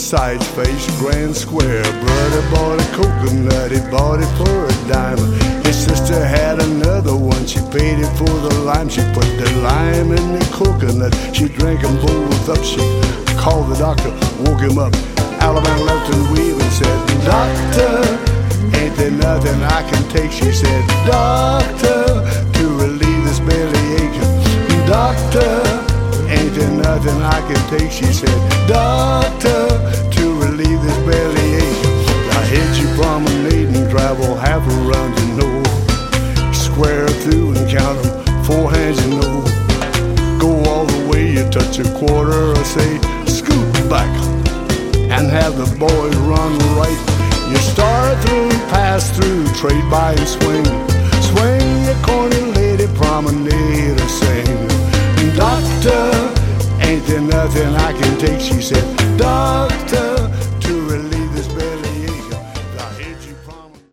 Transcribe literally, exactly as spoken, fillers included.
Sides face grand square. Brother bought a coconut, he bought it for a dime. His sister had another one, she paid it for the lime. She put the lime in the coconut, she drank them both up. She called the doctor, woke him up. Alabama left and weave and said, Doctor, ain't there nothing I can take? She said, Doctor, to relieve this belly ache. Doctor, ain't there nothing I can take? She said, Doctor, to relieve this belly ache. I hit you promenade and travel half around, you know. Square through and count them, four hands, you know. Go all the way, you touch a quarter, or say, scoot back, and have the boys run right. You start through, pass through, trade by and swing. Swing your corny lady promenade or sing. Doctor, ain't there nothing I can take? She said, Doctor,